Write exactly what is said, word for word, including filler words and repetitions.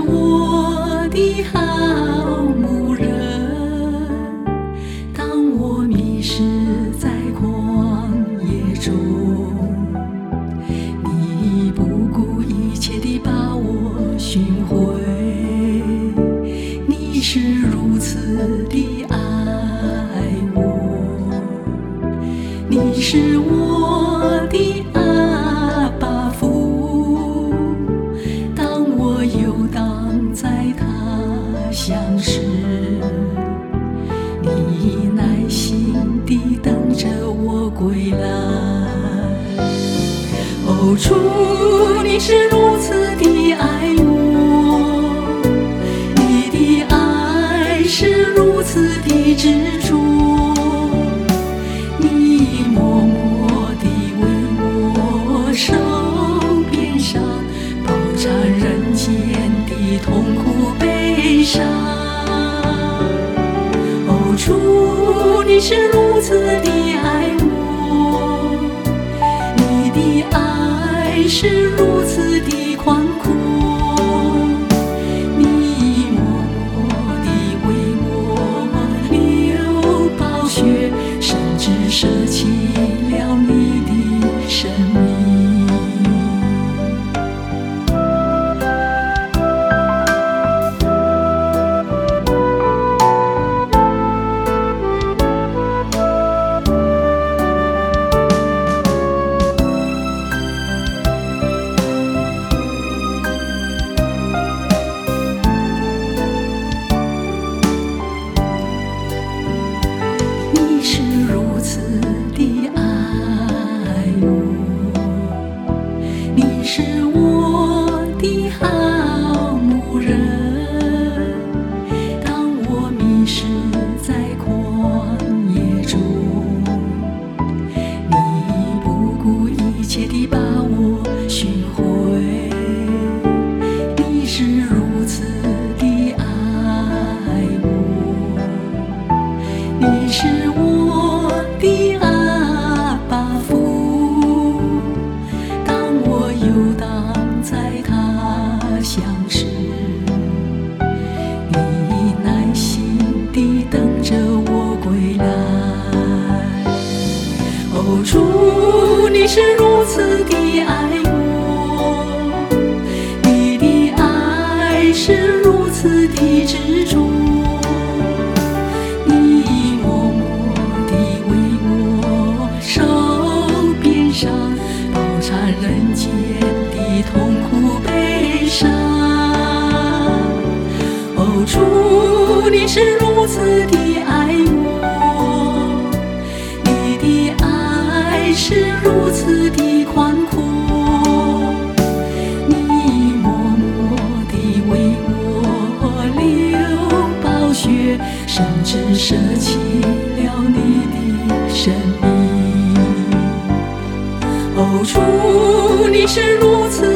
我的好牧人，当我迷失在旷野中，你不顾一切地把我寻回，你是如此的爱我，你是我的阿爸父。当我游荡在他乡时，你耐心地等着我归来。哦，主，你是如此的爱我，你的爱是如此的执着，你默默地为我受鞭伤，饱尝人间的痛苦悲伤。哦，主，你是如此的爱我，你的爱是如此的宽阔，你默默地为我流宝血，甚至舍弃了你的生命。你是如此的爱我，你是我的好牧人，当我迷失在旷野中，你不顾一切地把我寻回，你是如此的爱我，你是我的阿爸父。当我游荡在他乡时，你耐心地等着我归来。哦，主，你是如此的爱我，你的爱是如此的执着，你默默地为我受鞭伤，饱尝人间的痛苦悲伤。哦，主，你是如此的爱我，你的爱是如此的宽阔，你默默地为我流宝血，甚至舍弃了你的生命。哦，主，你是如此